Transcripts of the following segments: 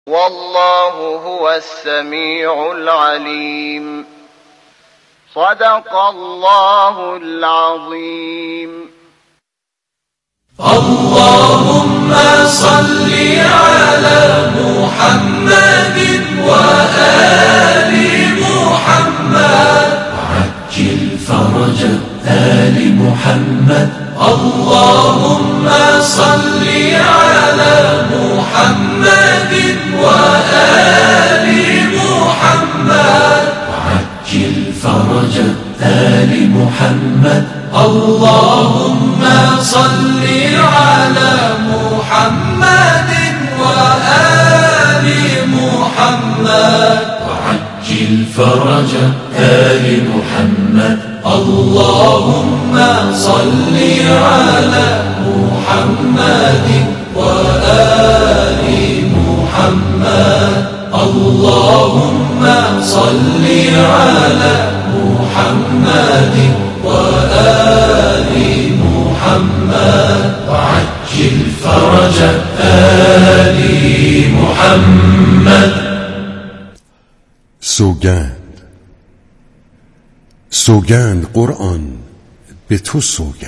والله هو السميع العليم. صدق الله العظيم. اللهم صل على محمد وآل محمد وعجل فرج آل محمد. اللهم صل على محمد وآل محمد وعجل فرج آل محمد. اللهم صل على محمد وآل محمد وعجل فرج آل محمد. اللهم صل على محمد وآل محمد. اللهم صل على محمد وآل محمد وعجل فرج آل محمد. سوگند قرآن به تو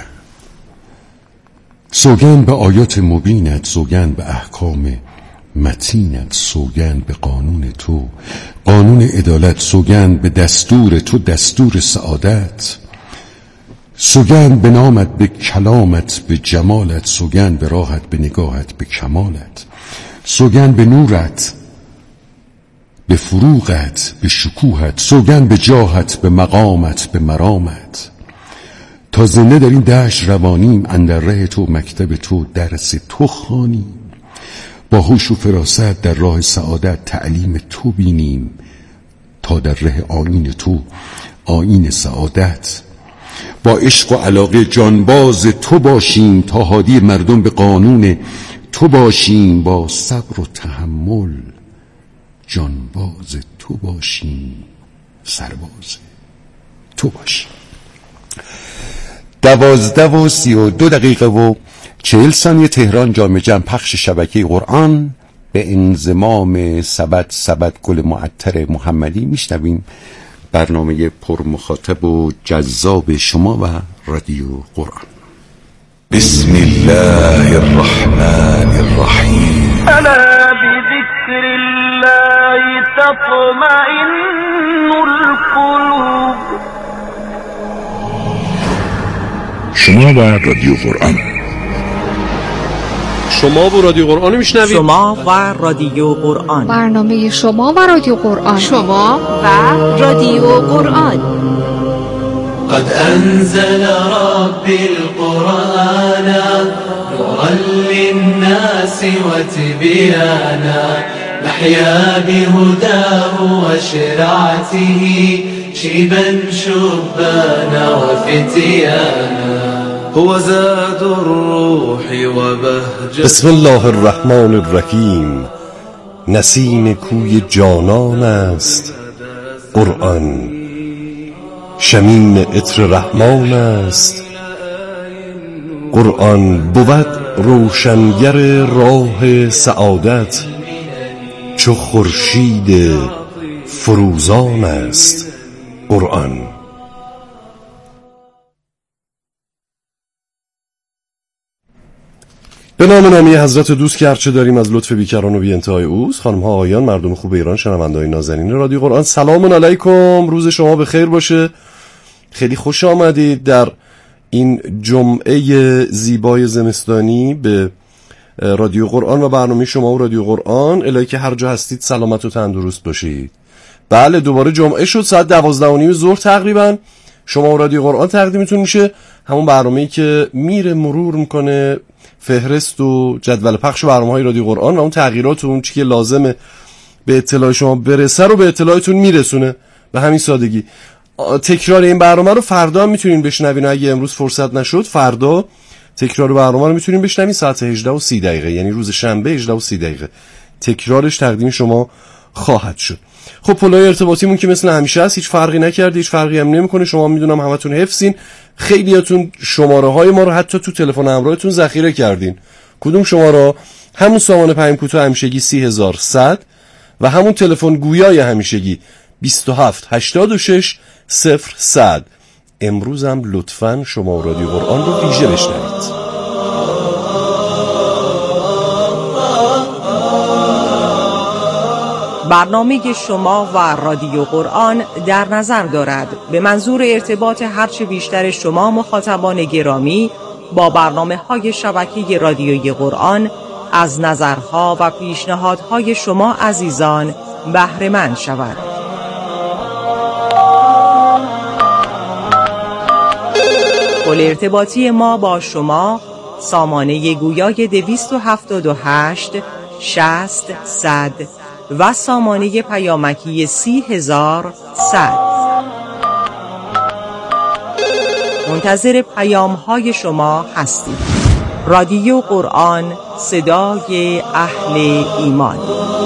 سوگند به آیات مبینت، سوگند به احکام متینت، سوگند به قانون تو، قانون عدالت، سوگند به دستور تو، دستور سعادت، سوگند به نامت، به کلامت، به جمالت، سوگند به راحت، به نگاهت، به کمالت، سوگند به نورت، به فروغت، به شکوهت، سوگند به جاهت، به مقامت، به مرامت. تا زنده در این دشت روانیم، اندر ره تو، مکتب تو، درس تو خوانیم، با هوش و فراست در راه سعادت تعلیم تو بینیم، تا در ره آیین تو، آیین سعادت، با عشق و علاقه جانباز تو باشیم، تا هادی مردم به قانون تو باشیم، با صبر و تحمل جانباز تو باشیم، سرباز تو باشیم. 12:32 تهران، جامع جمع پخش شبکه قرآن به انضمام سبد گل معطر محمدی میشنویم برنامه پرمخاطب و جذاب شما و رادیو قرآن. بسم الله الرحمن الرحیم. ألا بذكر الله تطمئن القلوب. شما و رادیو قرآن. شما و رادیو قرآن میشنوید. شما و رادیو قرآن. برنامه شما و رادیو قرآن. شما و رادیو قرآن. قد أنزل ربي القرآن نورا للناس وتبيانا نحيا بهداه وشرعته شيبا شبانا وفتيانا هو زاد الروح وبهجة. بسم الله الرحمن الرحیم. نسیم کوی جانان است قرآن، شمیم عطر رحمان است قرآن. بود روشنگر راه سعادت، چو خورشید فروزان است قرآن. به نام نامی حضرت دوست که هرچه داریم از لطف بیکران و بی انتهای اوست. خانم ها آقایان، مردم خوب ایران، شنونده‌های نازنین رادیو قرآن، سلام علیکم. روز شما بخیر باشه. خیلی خوش آمدید در این جمعه زیبای زمستانی به رادیو قرآن و برنامه شما و رادیو قرآن. الهی که هر جا هستید سلامت و تندرست باشید. بله، دوباره جمعه شد، ساعت 12:30 ظهر تقریبا شما و رادیو قرآن تقدیمتون میشه. همون برنامه‌ای که میره مرور میکنه فهرست و جدول پخش برنامه‌های رادیو قرآن و اون تغییرات و اون چیزی که لازمه به اطلاع شما برسه رو به اطلاعتون میرسونه. به همین سادگی. تکرار این برنامه رو فردا هم میتونین بشنوین. اگه امروز فرصت نشد، فردا تکرار برنامه رو میتونین بشنوین ساعت 18:30، یعنی روز شنبه 18:30 تکرارش تقدیم شما خواهد شد. خب پلای ارتباطیمون که مثل همیشه است، هیچ فرقی نکرده، هیچ فرقی هم نمیکنه. شما میدونم همتون حفظین، خیلیاتون شماره های ما رو حتی تو تلفن همراهتون ذخیره کردین. کدوم شماره؟ همون سامان پیام کوتاه همیشگی 30100 و همون تلفن گویای همیشگی 2786 0100. امروز هم لطفاً شما رادیو قرآن رو ویژه بشنوید. برنامه شما و رادیو قرآن در نظر دارد به منظور ارتباط هرچه بیشتر شما مخاطبان گرامی با برنامه‌های شبکه رادیوی قرآن از نظرها و پیشنهادهای شما عزیزان بهره مند شود. کل ارتباطی ما با شما سامانه گویای 278 60 100 و سامانه پیامکی 30100. منتظر پیام‌های شما هستیم. رادیو قرآن، صدای اهل ایمان.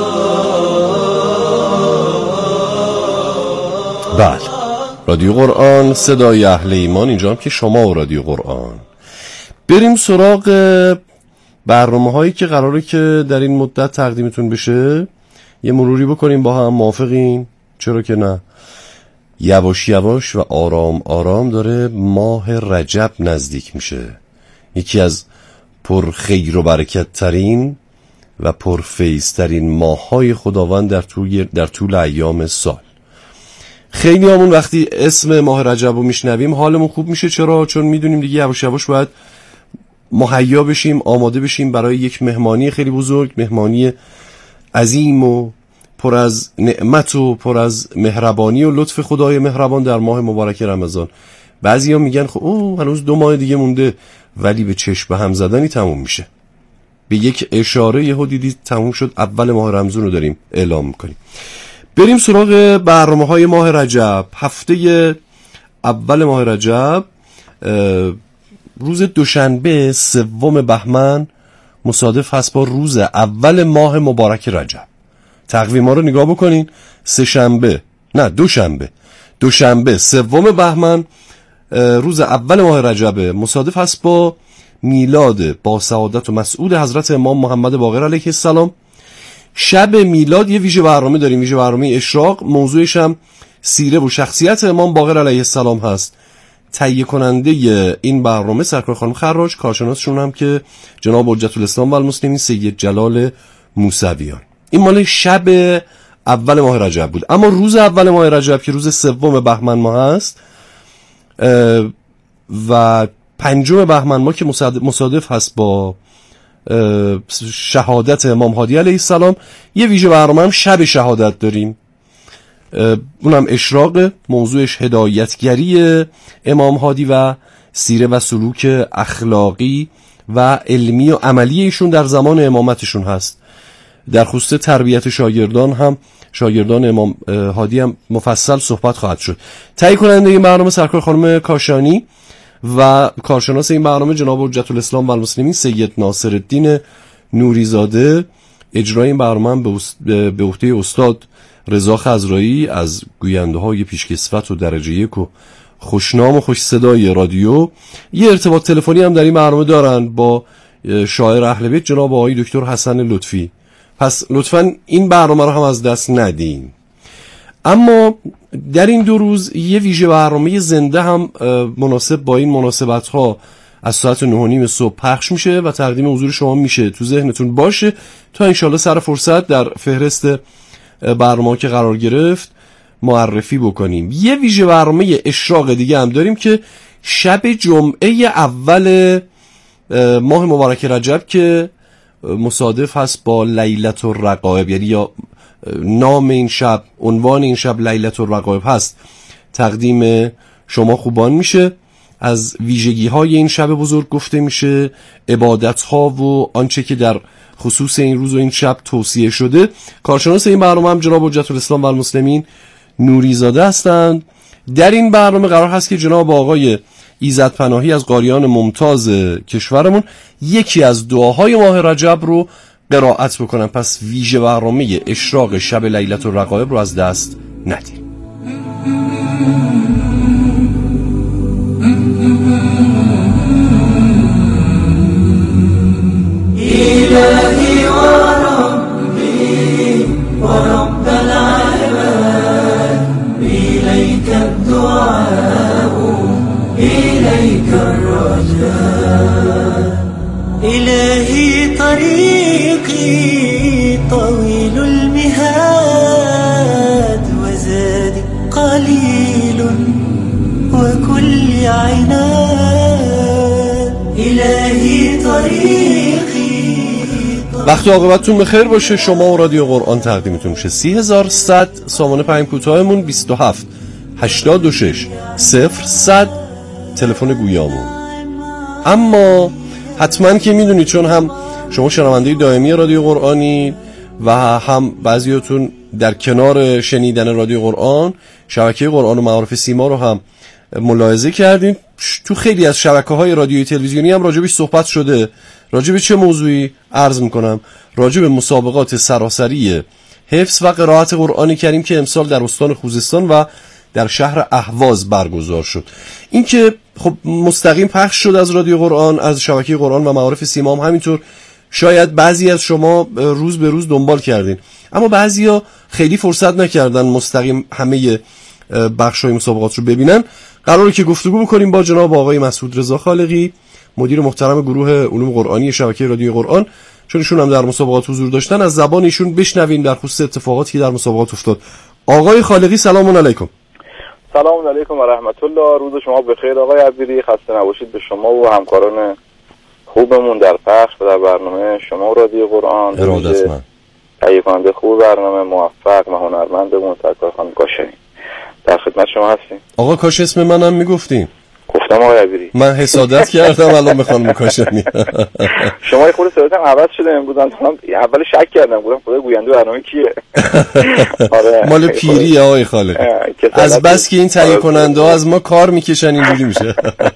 بله، رادیو قرآن، صدای اهل ایمان. اینجا هم که شما و رادیو قرآن. بریم سراغ برنامه‌هایی که قراره که در این مدت تقدیمتون بشه. یه مروری بکنیم با هم. موافقین؟ چرا که نه. یواش یواش و آرام آرام داره ماه رجب نزدیک میشه، یکی از پر خیر و برکت ترین و پر فیض ترین ماه‌های خداوند در طول ایام سال. خیلی همون وقتی اسم ماه رجب رو میشنویم حالمون خوب میشه. چرا؟ چون میدونیم دیگه یواش یواش باید مهیا بشیم، آماده بشیم برای یک مهمانی خیلی بزرگ، مهمانی عظیم و پر از نعمت و پر از مهربانی و لطف خدای مهربان در ماه مبارک رمضان. بعضیا میگن خب هنوز 2 ماه دیگه مونده، ولی به چشم به هم زدنی تموم میشه. به یک اشاره یهو دیدید تموم شد. اول ماه رمضان رو داریم اعلام میکنیم. بریم سراغ برنامه‌های ماه رجب. هفته اول ماه رجب روز دوشنبه 3 بهمن مصادف هست با روز اول ماه مبارک رجب. تقویما رو نگاه بکنین. دوشنبه 3 بهمن روز اول ماه رجب مصادف هست با میلاد با سعادت و مسعود حضرت امام محمد باقر علیه السلام. شب میلاد یه ویژه برنامه داریم، ویژه برنامه اشراق. موضوعش هم سیره و شخصیت امام باقر علیه السلام هست. تهیه کننده این برنامه سرکار خانم خراج، کارشناسشون هم که جناب حجت الاسلام و المسلمین سید جلال موسویان. این مال شب اول ماه رجب بود. اما روز اول ماه رجب که روز 3 بهمن ماه هست و 5 بهمن ماه که مصادف هست با شهادت امام هادی علیه السلام، یه ویژه برنامه هم شب شهادت داریم. اونم اشراق. موضوعش هدایتگری امام هادی و سیره و سلوک اخلاقی و علمی و عملی ایشون در زمان امامتشون هست. در خصوص تربیت شاگردان امام هادی هم مفصل صحبت خواهد شد. تهیه کننده این برنامه سرکار خانم کاشانی و کارشناس این برنامه جناب حجت الاسلام و المسلمین سید ناصرالدین نوریزاده. اجرای این برنامه هم به عهده استاد رضا خضرایی از گوینده های پیشکسوت و درجه 1 و خوشنام و خوش صدای رادیو. یه ارتباط تلفنی هم در این برنامه دارن با شاعر اهل بیت جناب آقای دکتر حسن لطفی. پس لطفاً این برنامه رو هم از دست ندین. اما در این 2 روز یه ویژه برنامه زنده هم مناسب با این مناسبت ها از ساعت 9:30 صبح پخش میشه و تقدیم حضور شما میشه. تو ذهنتون باشه تا انشالله سر فرصت در فهرست برنامه که قرار گرفت معرفی بکنیم. یه ویژه برنامه اشراق دیگه هم داریم که شب جمعه اول ماه مبارک رجب که مصادف هست با لیلة الرغائب، یعنی یا نام این شب، عنوان این شب لیلة الرغائب هست، تقدیم شما خوبان میشه. از ویژگی های این شب بزرگ گفته میشه، عبادت ها و آنچه که در خصوص این روز و این شب توصیه شده. کارشناس این برنامه هم جناب حجت الاسلام و المسلمین نوریزاده هستند. در این برنامه قرار هست که جناب آقای ایزد پناهی از قاریان ممتاز کشورمون یکی از دعاهای ماه رجب رو قرائت بکنن. پس ویژه برنامه اشراق شب لیلة الرغائب رو از دست ندید. وقت عاقبتتون بخیر باشه. شما و رادیو قرآن تقدیمتون میشه 3100 سامانه پیام کوتاهمون 27 86 0100 تلفن گویامون. اما حتما که میدونید چون هم شما شنونده دائمی رادیو قرآنی و هم بعضیاتون در کنار شنیدن رادیو قرآن شبکه قرآن و معارف سیما رو هم ملاحظه کردین. تو خیلی از شبکه‌های رادیویی تلویزیونی هم راجبش صحبت شده. راجب چه موضوعی عرض میکنم؟ راجب مسابقات سراسری حفظ و قرائت قرآن کریم که امسال در استان خوزستان و در شهر اهواز برگزار شد. این که خب مستقیم پخش شد از رادیو قرآن، از شبکه قرآن و معارف سیما هم همینطور. شاید بعضی از شما روز به روز دنبال کردین، اما بعضیا خیلی فرصت نکردن مستقیم همه بخش‌های مسابقات رو ببینن. قراره که گفتگو بکنیم با جناب آقای مسعود رضا خالقی، مدیر محترم گروه علوم قرآنی شبکه رادیو قرآن، چون ایشون هم در مسابقات حضور داشتن. از زبان ایشون بشنویم در خصوص اتفاقاتی که در مسابقات افتاد. آقای خالقی سلام علیکم. سلام علیکم و رحمت الله. روز شما بخیر آقای عبیری. خسته نباشید به شما و همکاران خوبمون در پخش و در برنامه شما رادیو قرآن. ارادتمند. تهیه کننده خوب برنامه، موفق و هنرمندمون سرکار خانم کاشانی در خدمت شما هستیم. آقا کاش اسم منم میگفتیم. گفتم آقای عبیری. من حسادت کردم الان به خانم کاشانی. شما خود صداتم عوض شده امروز. اول شک کردم، گفتم خدا گوینده برنامه کیه. آره مال پیری آقای خالقی. از بس که این تهیه کننده ها از ما کار میکشن اینجوری میشه.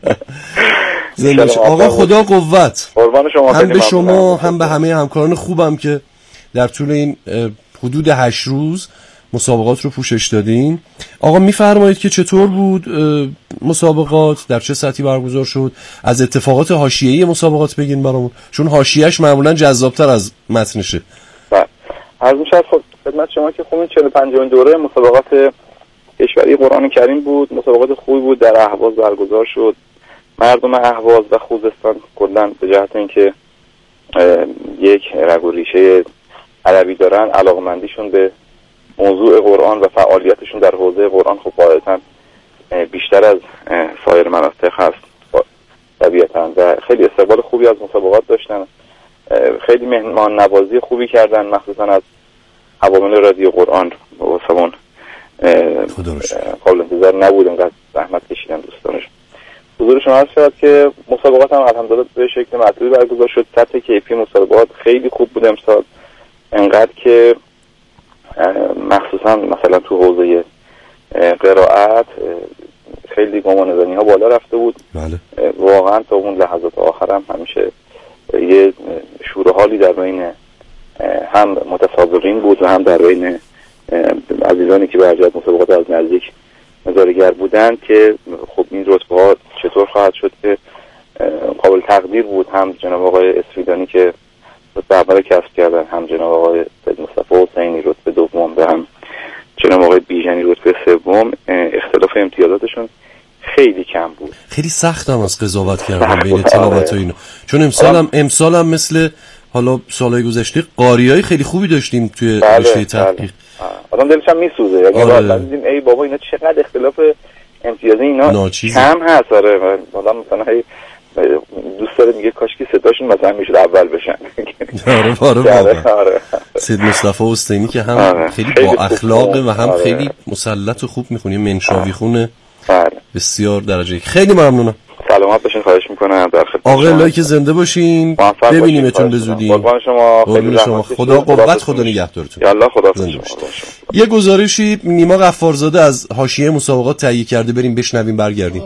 آقا خدا قوت. قربان شما. هم به شما هم به همه همکاران خوبم که در طول این حدود 8 روز مسابقات رو پوشش دادین. آقا میفرمایید که چطور بود مسابقات، در چه سطحی برگزار شد؟ از اتفاقات حاشیه‌ای مسابقات بگین برامون، چون حاشیه‌اش معمولا جذاب‌تر از متنشه. بله. عرض می‌شود خدمت شما که این 45مین دوره مسابقات کشوری قرآن کریم بود. مسابقات خوبی بود، در اهواز برگزار شد. مردم اهواز و خوزستان کلاً به جهت اینکه یک رگ و ریشه عربی دارن، علاقمندیشون به موضوع قرآن و فعالیتشون در حوزه قرآن خب قاعدتاً بیشتر از سایر مناطق هست طبیعتاً، و خیلی استقبال خوبی از مسابقات داشتن. خیلی مهمان نوازی خوبی کردن، مخصوصا از عوامل رادیو قرآن. واسمون قابل انتظار نبود، انقدر زحمت کشیدن دوستانش. حضور شما هست شد که مسابقات هم الحمدلله به شکل مطلوبی برگزار شد. سطح کیفی مسابقات خیلی خوب بود امسال، انقدر که مخصوصا مثلا تو حوزه قرائت خیلی گمانه‌زنی ها بالا رفته بود. بله. واقعا تا اون لحظات آخر هم همیشه یه شور و حالی در بین هم متسابقین بود و هم در بین عزیزانی که به ارجحیت مسابقات از نزدیک نظاره‌گر بودند که خب این رتبه ها چطور خواهد شد که قابل تقدیر بود. هم جناب آقای اسفیدانی که رتبه اول کسب کردن، هم جناب آقای سید مصطفی حسینی رتبه دوم و هم جناب آقای بیژنی رتبه سوم. اختلاف امتیازاتشون خیلی کم بود. خیلی سخت هم از قضاوت کردن بین تلاوت و اینا، چون امسال هم مثل حالا سالهای گذشته قاریای خیلی خوبی داشتیم توی رشته تحقیق. آدم دلش هم میسوزه، یعنی واقعا دیدیم ای بابا اینا چقدر اختلاف امتیازی اینا کم هست. آره والا مثلا دوست داره میگه کاش که صداشون مثلا میشد اول بشن. آره سید مصطفی حسینی که هم خیلی با اخلاقه و هم خیلی مسلط و خوب میخونه، منشاوی خونه بسیار درجه. خیلی ممنونم. سلامت باشین، خواهش میکنم. در خدمت آقا الهی که زنده باشین، ببینیمتون به زودی. قربان شما. خدا قوت، خدا نگهدارتون. یالله خدا. یه گزارشی نیما غفارزاده از حاشیه مسابقات تهیه کرده، بریم بشنویم برگردیم.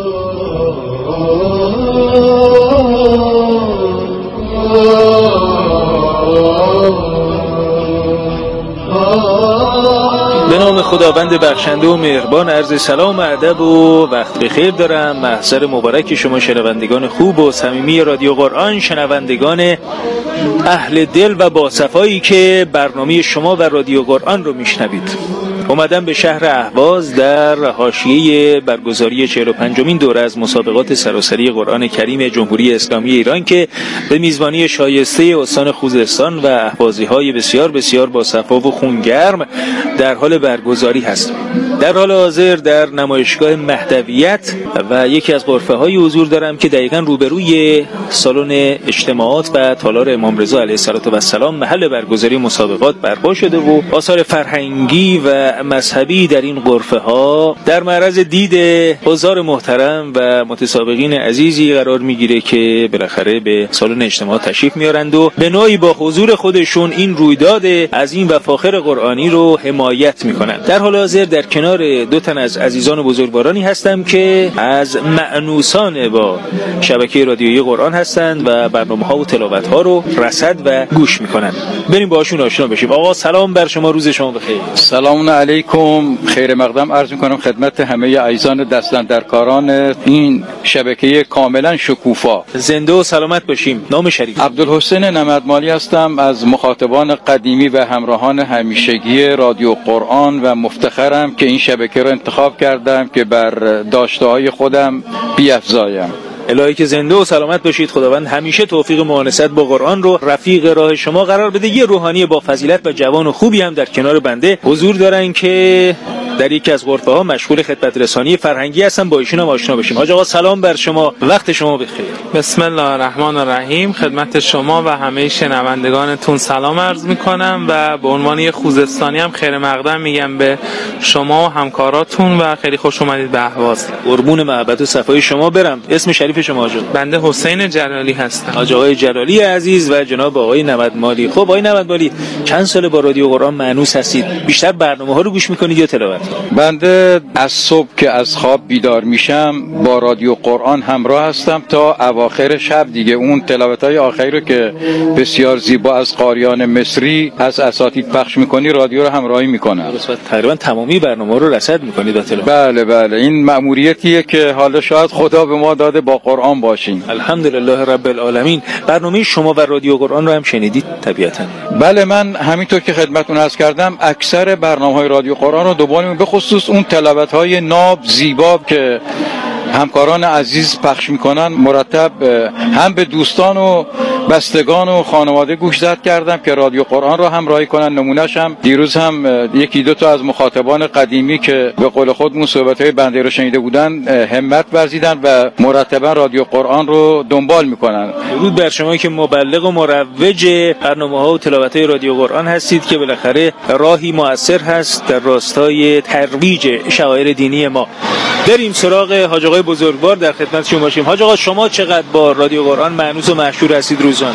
به نام خداوند بخشنده و مهربان، عرض سلام و ادب و وقت بخیر دارم. محضر مبارک شما شنوندگان خوب و صمیمی رادیو قرآن، شنوندگان اهل دل و باصفایی که برنامه شما و رادیو قرآن رو میشنوید. اومدم به شهر اهواز در حاشیه برگزاری 45مین دوره از مسابقات سراسری قرآن کریم جمهوری اسلامی ایران که به میزبانی شایسته استان خوزستان و اهوازی‌های بسیار بسیار با صفا و خونگرم در حال برگزاری هستم. در حال حاضر در نمایشگاه مهدویت و یکی از غرفه‌های حضور دارم که دقیقاً روبروی سالن اجتماعات و تالار امام رضا علیه السلام محل برگزاری مسابقات برپا شده و آثار فرهنگی و مذهبی در این غرفه‌ها در معرض دید حضار محترم و متسابقین عزیزی قرار میگیره که بالاخره به سالن اجتماعات تشریف میارند و به نوعی با حضور خودشون این رویداد عظیم و فاخر قرآنی رو حمایت میکنند. در حال حاضر در کنار دو تن از عزیزان و بزرگوارانی هستم که از مأنوسان با شبکه رادیویی قرآن هستند و برنامه‌ها و تلاوت‌ها رو رصد و گوش میکنند. بریم باهاشون آشنا بشیم. آقا سلام بر شما، روز شما بخیر. سلام علیکم، خیر مقدم عرض میکنم خدمت همه عزیزان دستاندرکاران این شبکه کاملا شکوفا. زنده و سلامت باشیم. نام شریف؟ عبدالحسین نمدمالی هستم، از مخاطبان قدیمی و همراهان همیشگی رادیو قرآن و مفتخرم که این شبکه رو انتخاب کردم که بر داشته‌های خودم بیفزایم. الهی که زنده و سلامت باشید. خداوند همیشه توفیق معانست با قرآن رو رفیق راه شما قرار بده. یه روحانی با فضیلت و جوان و خوبی هم در کنار بنده حضور دارن که در یکی از غرفه ها مشغول خدمت رسانی فرهنگی هستن. با ایشون هم آشنا بشیم. حاج آقا سلام بر شما، وقت شما بخیر. بسم الله الرحمن الرحیم. خدمت شما و همه شنوندگانتون سلام عرض میکنم و به عنوان یه خوزستانی هم خیر مقدم میگم به شما و همکاراتون و خیلی خوش اومدید به اهواز. قربون محبت و صفای شما برم. اسم شریف شما حاج؟ بنده حسین جلالی هستم. حاج آقای جلالی عزیز و جناب آقای نمدمالی. خب آقای نمدمالی چند سال با رادیو قرآن مأنوس هستید؟ بیشتر برنامه‌ها رو گوش میکنید یا تلاوت؟ بنده از صبح که از خواب بیدار میشم با رادیو قرآن همراه هستم تا اواخر شب دیگه. اون تلاوت‌های آخری رو که بسیار زیبا از قاریان مصری از اساتید پخش میکنی رادیو رو همراهی میکنم. تقریبا تمامی برنامه رو رصد میکنید با تلاوت؟ بله بله، این مأموریتیه که حالا شاید خدا به ما داده با قرآن باشیم. الحمدلله رب العالمین. برنامه شما و رادیو قرآن رو هم شنیدید طبیعتا؟ بله، من همینطور که خدمتتون عرض کردم اکثر برنامه‌های رادیو قرآن رو دنبال به خصوص اون تلاوت‌های ناب زیبا که همکاران عزیز پخش میکنن مرتب هم به دوستان و بستگان و خانواده گوشزد کردم که رادیو قرآن رو همراهی کنن. نمونه‌اش هم دیروز هم یکی دو تا از مخاطبان قدیمی که به قول خودمون صحبت‌های بنده رو شنیده بودن همت ورزیدن و مرتبا رادیو قرآن رو دنبال میکنن. درود بر شما که مبلغ و مروج برنامه‌ها و تلاوت‌های رادیو قرآن هستید که بالاخره راهی مؤثر هست در راستای ترویج شعائر دینی ما. بریم سراغ حاج آقای بزرگوار، در خدمتشون باشیم. حاج آقا شما چقدر با رادیو قرآن مأنوس و مشهور هستید روزانه؟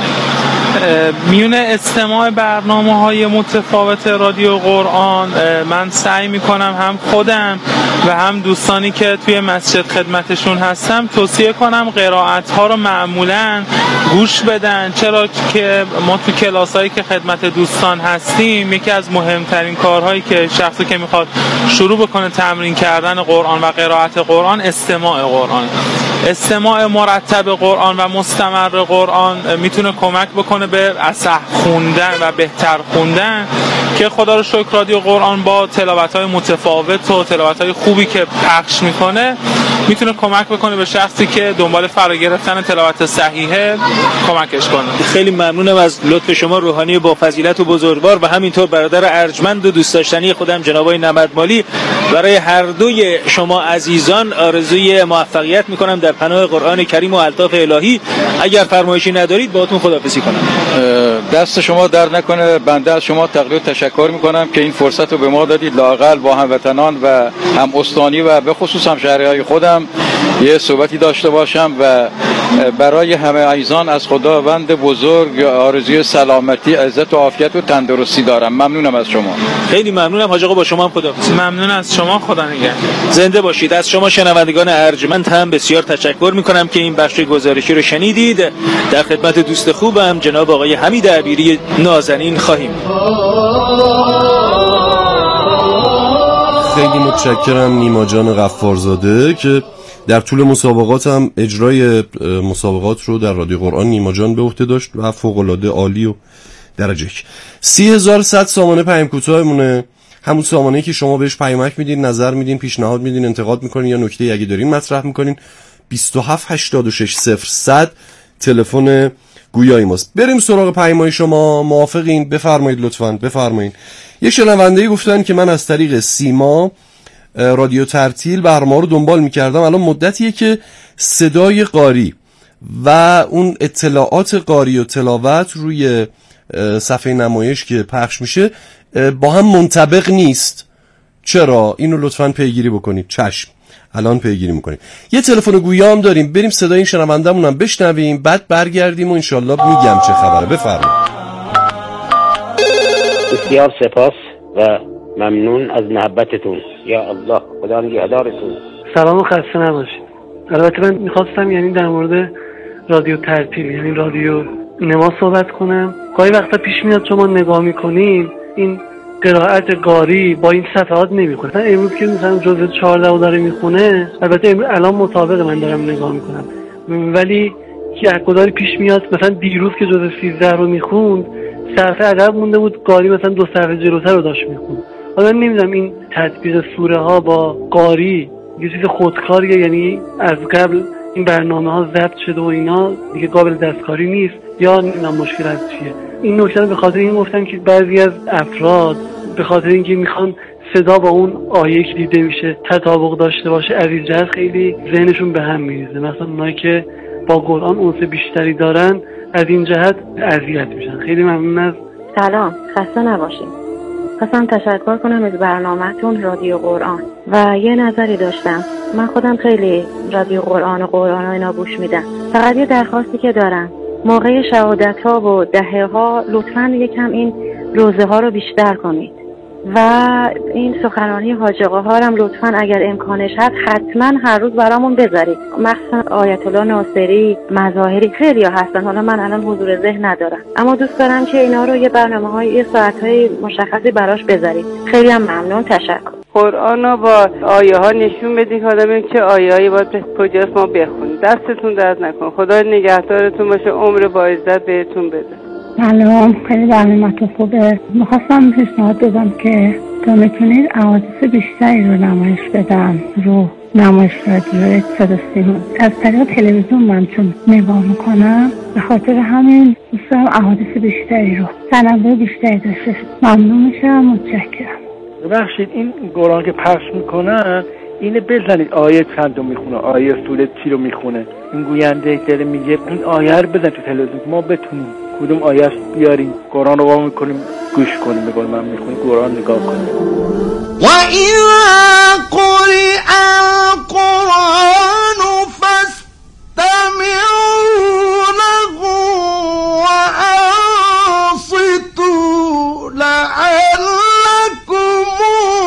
میون استماع برنامه‌های متفاوت رادیو قرآن من سعی میکنم هم خودم و هم دوستانی که توی مسجد خدمتشون هستم توصیه کنم قرائت‌ها رو معمولاً گوش بدن، چرا که ما تو کلاسایی که خدمت دوستان هستیم یکی از مهمترین کارهایی که شخصی که میخواد شروع بکنه تمرین کردن قرآن و قرائت قرآن استماع قرآن، استماع مرتب قرآن و مستمر قرآن میتونه کمک بکنه به اصح خوندن و بهتر خوندن که خدا رو شکر رادیو قرآن با تلاوت‌های متفاوت و تلاوت‌های خوبی که پخش میکنه میتونه کمک بکنه به شخصی که دنبال فرا گرفتن تلاوت صحیحه کمکش کنه. خیلی ممنونم از لطف شما روحانی با فضیلت و بزرگوار و همینطور برادر ارجمند و دوست داشتنی خودم جناب آقای نمدمالی. برای هر دوی شما عزیزان آرزوی موفقیت میکنم در پناه قرآن کریم و الطاف الهی. اگر فرمایشی ندارید باهاتون خداحافظی کنم. دست شما در نکنه. بنده از شما تقدیر تشکر میکنم که این فرصت رو به ما دادید لااقل با هموطنان و هم استانی و به خصوص هم شهریهای خودم یه صحبتی داشته باشم و برای همه عزیزان از خداوند بزرگ آرزوی سلامتی، عزت و عافیت و تندرستی دارم. ممنونم از شما. خیلی ممنونم حاج آقا، با شما هم خداحافظی. ممنون از شما، خدا نگهدار. زنده باشید. از شما شنوندگان ارجمند هم بسیار تشکر میکنم که این بخش گزارشی رو شنیدید. در خدمت دوست خوبم جناب آقای حمید عبیری نازنین خواهیم. خیلی متشکرم نیما جان غفارزاده که در طول مسابقات هم اجرای مسابقات رو در رادیو قرآن نیما جان به عهده داشت و فوق‌العاده عالی و درجه 30,100 سامانه پیام کوتاهمونه، همون سامانه‌ای که شما بهش پیامک میدین، نظر میدین، پیشنهاد میدین، انتقاد میکنین یا نکته اگه دارین مطرح میکنین. 27 86 0100 تلفن گویای ماست. بریم سراغ پیام‌های شما. موافقین؟ بفرمایید لطفاً بفرمایید. یه شنونده‌ای گفتن که من از طریق سیما رادیو ترتیل برنامه رو دنبال می‌کردم، الان مدتیه که صدای قاری و اون اطلاعات قاری و تلاوت روی صفحه نمایش که پخش میشه با هم منطبق نیست. چرا؟ اینو لطفاً پیگیری بکنید. چشم، الان پیگیری میکنیم. یه تلفن گویا هم داریم، بریم صدای این شنوندمون هم بشنویم، بعد برگردیم و انشالله میگم چه خبره. بفرمایید. بسیار سپاس و ممنون از محبتتون. یا الله، خدا نگهدارتون. سلام و خسته نباشید. البته من میخواستم یعنی در مورد رادیو ترتیل یعنی رادیو نما صحبت کنم. گاهی وقتا پیش میاد شما نگاه میکنین این قرائت قاری با این صفحات نمیخونه. مثلا امروز که مثلا جزء 14 داره میخونه، البته الان مطابق من دارم نگاه میکنم، ولی یکداری پیش میاد مثلا دیروز که جزء 13 رو میخوند صفحه عقب مونده بود، قاری مثلا 2 صفحه جلوتر رو داشت میخوند. حالا نمیدونم این تطبیق سوره ها با قاری یه چیز خودکاریه، یعنی از قبل این برنامه ها ضبط شده و اینا دیگه قابل دستکاری نیست، یا نمیدونم مشکل از چیه. این نکته رو به خاطر این گفتم که بعضی از افراد به خاطر اینکه میخوان صدا با اون آیه که دیده میشه تطابق داشته باشه، از این جهت خیلی ذهنشون به هم میریزه. مثلا اونایی که با قرآن انس بیشتری دارن از این جهت اذیت میشن. خیلی ممنون. از سلام، خسته نباشید. خواستم تشکر کنم از برنامه‌تون رادیو قرآن و یه نظری داشتم. من خودم خیلی رادیو قرآن و اینا گوش میدم. فقط یه درخواستی که دارم، موقع شهادت‌ها و دهه‌ها لطفاً یکم این روزه ها رو بیشتر کنید و این سخنرانی حاج آقا ها هم لطفاً اگر امکانش هست حتما هر روز برامون بذارید. مخصوصا آیت الله ناصری، مظاهری، خیلی ها هستن، حالا من الان حضور ذهن ندارم، اما دوست دارم که اینا رو یه برنامه‌های یه ساعت‌های مشخصی براش بذارید. خیلی هم ممنون. تشکر. قرآن رو با آیه ها نشون بدید که آدم چه آیه‌ای باید کجاست ما بخونیم. دستتون درد نکن. خدا نگهدارتون باشه، عمر با عزت بهتون بده. سلام، خیلی برنامه‌تون خوبه. می‌خواستم پیشنهاد بدم که تا میتونید احادیث بیشتری رو نمایش بدن رو نمایش رادیو صدا سیما. از طریق تلویزیون من چون نگاه میکنم، به خاطر همین دوست دارم احادیث بیشتری رو تنوع بیشتری داشته. ممنون میشم. متشکرم. ببخشید این قرآن که پخش میکنن اینه بزنید آیه چند رو میخونه، آیه سوره چی رو میخونه، این گوینده داره میگه این آیه رو بزن تو تلویزیون ما بتونیم کدوم آیه بیاریم قرآن رو وا میکنیم گوش کنیم. بگم من میخونیم قرآن نگاه کنیم. و اذا قرئ القرآن فاستمعوا له وانصتوا لعلكم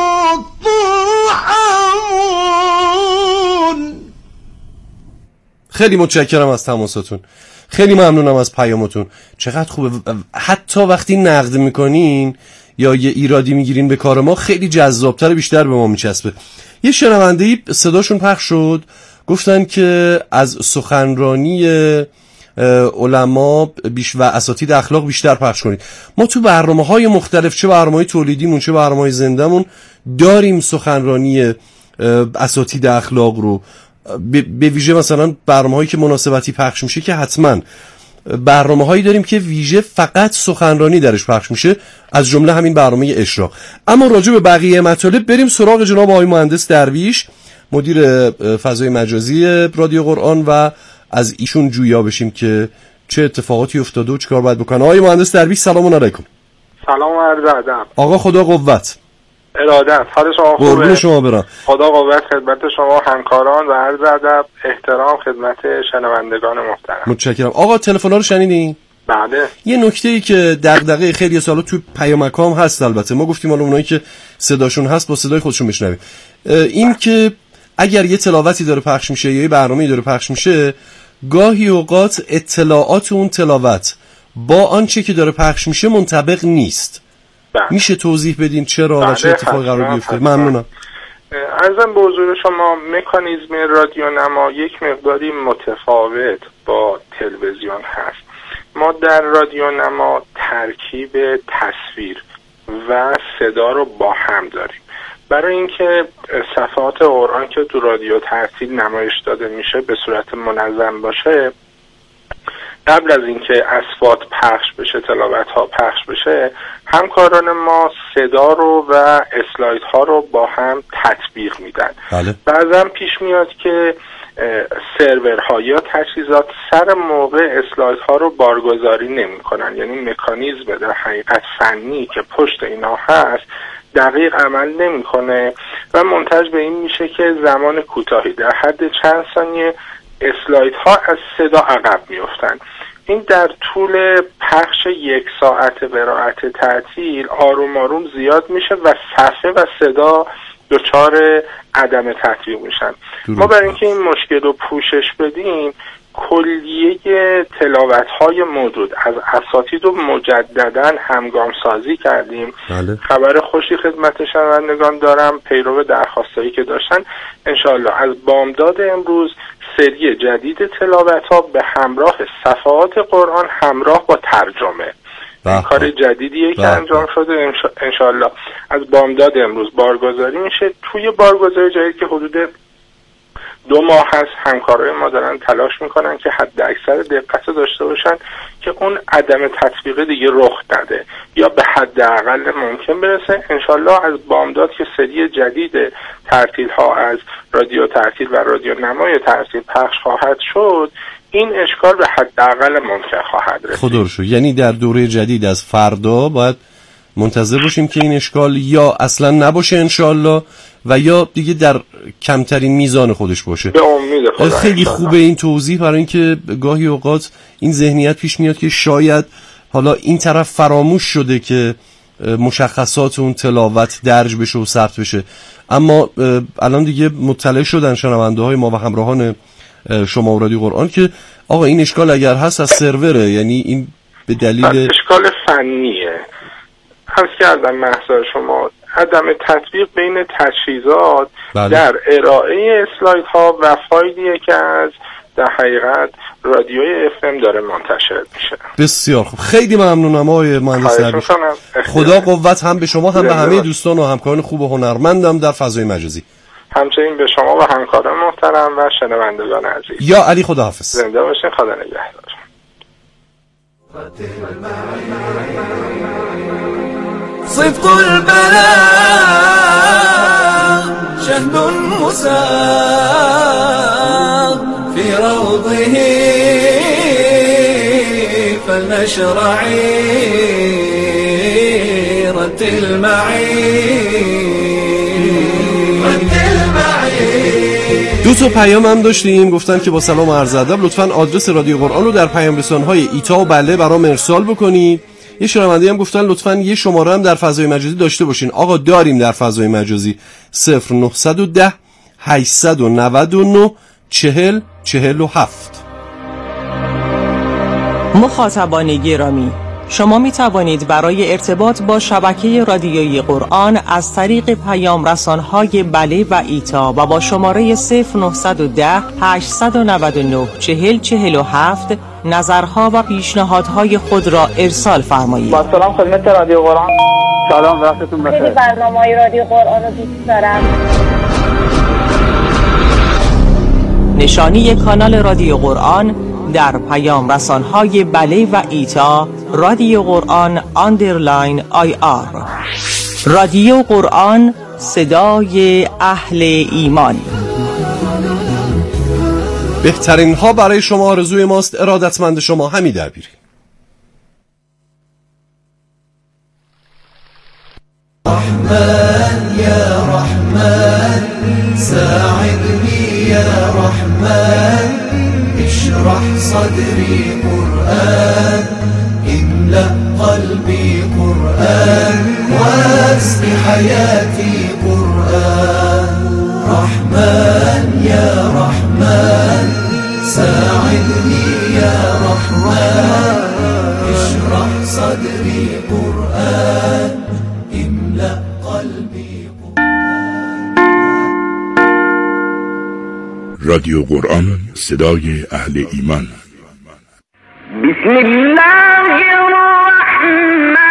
ترحمون. خیلی متشکرم از تماستون، خیلی ممنونم از پیامتون. چقدر خوبه حتی وقتی نقد میکنین یا یه ایرادی میگیرین به کار ما، خیلی جذابتر، بیشتر به ما میچسبه. یه شنونده‌ای صداشون پخش شد، گفتن که از سخنرانی علما و اساتید اخلاق بیشتر پخش کنید. ما تو برنامه‌های مختلف، چه برنامه‌های تولیدیمون چه برنامه‌های زنده‌مون، داریم سخنرانی اساتید اخلاق رو. به ویژه مثلا برنامه‌هایی که مناسبتی پخش میشه که حتما برنامه‌هایی داریم که ویژه فقط سخنرانی درش پخش میشه، از جمله همین برنامه اشراق. اما راجع به بقیه مطالب بریم سراغ جناب آقای مهندس درویش، مدیر فضای مجازی رادیو قرآن، و از ایشون جویا بشیم که چه اتفاقاتی افتاده و چیکار باید بکنه. آقای مهندس درویش سلام علیکم. سلام و عرض ادب. آقا خدا قوت. ارادت. حال شما خوبه؟ قربون شما برم. خدا قوت خدمت شما همکاران و عرض ادب احترام خدمت شنوندگان محترم. متشکرم. آقا تلفن‌ها رو شنیدین؟ بله. یه نکته‌ای که دغدغه خیلی سالا تو پیامکام هست، البته ما گفتیم حالا اونایی که صداشون هست با صدای خودشون بشنویم، این که اگر یه تلاوتی داره پخش میشه یا یه برنامه‌ای داره پخش میشه، گاهی اوقات اطلاعات اون تلاوت با آنچه که داره پخش میشه منطبق نیست. میشه توضیح بدین چرا و چه اتفاقی قرار بیفته؟ ممنونم. عرضم به حضور شما، مکانیزم رادیو نما یک مقداری متفاوت با تلویزیون هست. ما در رادیو نما ترکیب تصویر و صدا رو با هم داریم. برای اینکه صفحات قرآن که تو رادیو ترتیل نمایش داده میشه به صورت منظم باشه، قبل از اینکه اصوات پخش بشه، تلاوت ها پخش بشه، همکاران ما صدا رو و اسلاید ها رو با هم تطبیق میدن. بله. بعضا پیش میاد که سرورها یا تجهیزات سر موقع اسلاید ها رو بارگذاری نمی کنن، یعنی مکانیزم در حقیقت فنی که پشت اینا هست دقیق عمل نمیکنه و منتج به این میشه که زمان کوتاهی در حد چند ثانیه اسلاید ها از صدا عقب میفتن. این در طول پخش 1 ساعت قرائت تعطیل آروم آروم زیاد میشه و صفحه و صدا دچار عدم تطبیق میشن. ما برای اینکه این مشکل رو پوشش بدیم کلیه تلاوت‌های موجود از اساتید رو مجدداً همگام سازی کردیم. بله. خبر خوشی خدمت شنوندگان دارم، پیرو درخواستایی که داشتن انشاءالله از بامداد امروز سری جدید تلاوت‌ها به همراه صفحات قرآن همراه با ترجمه، این کار جدیدیه که انجام شده، انشاءالله از بامداد امروز بارگذاری میشه. توی بارگذاری جدید که حدود 2 ماه هست همکارای ما دارن تلاش میکنن که حد اکثر دقت داشته باشن که اون عدم تطبیق دیگه رخ نده یا به حد اقل ممکن برسه. انشالله از بامداد که سری جدید ترتیل ها از رادیو ترتیل و رادیو نمای ترتیل پخش خواهد شد، این اشکال به حد اقل ممکن خواهد رسید. خدا رو شکر. یعنی در دوره جدید از فردا باید منتظر باشیم که این اشکال یا اصلا نباشه انشالله و یا دیگه در کمترین میزان خودش باشه. به امید خدا. خیلی خوبه این توضیح، برای اینکه گاهی اوقات این ذهنیت پیش میاد که شاید حالا این طرف فراموش شده که مشخصات اون تلاوت درج بشه و ثبت بشه، اما الان دیگه مطلع شدن شنونده های ما و همراهان شما و رادیو قرآن که آقا این اشکال اگر هست از سروره، یعنی این به دلیل اشکال فنیه. عرض کردم محضر شما عدم تطبیق بین تجهیزات در ارائه اسلاید ها و فایلیه که از در حقیقت رادیوی FM داره منتشر میشه. بسیار خوب، خیلی ممنونم آقای مهندس درویش. خدا قوت هم به شما هم به همه دوستان و همکاران خوب و هنرمندم در فضای مجازی. همچنین به شما و همکاران محترم و شنوندگان عزیز. یا علی خداحافظ. زنده باشین، خدا نگهدار. صدق البلاغ شهد مساغ في روضه فلنشرعي رتل معي. دو تا پیام هم داشتیم، گفتن که با سلام و عرض ادب لطفاً آدرس رادیو قرآن رو در پیام رسان‌های ایتا و بله برام ارسال بکنید. یه شنونده هم گفتن لطفاً یه شماره هم در فضای مجازی داشته باشین. آقا داریم در فضای مجازی 0910 899 40 47. مخاطبان گرامی، شما می توانید برای ارتباط با شبکه رادیویی قرآن از طریق پیام رسان‌های بله و ایتا و با شماره 0910 899 40 47 نظرها و پیشنهادهای خود را ارسال فرمایید. با سلام خدمت رادیو قرآن. سلام، وقتتون بخیر. خیلی برنامه‌های رادیو قرآن رو دوست دارم. نشانی کانال رادیو قرآن در پیام رسان‌های بله و ایتا رادیو قرآن _ IR. رادیو قرآن، صدای اهل ایمان. بهترین ها برای شما آرزوی ماست. ارادتمند شما، حمید دبیری. رحمن یا رحمن ساعدني يا رحمن اشرح صدري قرآن املأ قلبي قرآن واسق حياتي قرآن. رحمن يا رحمن ساعدني يا رحمن اشرح صدري قرآن املأ قلبي قرآن. رادیو قرآن، صدای اهل ایمان. بسم الله الرحمن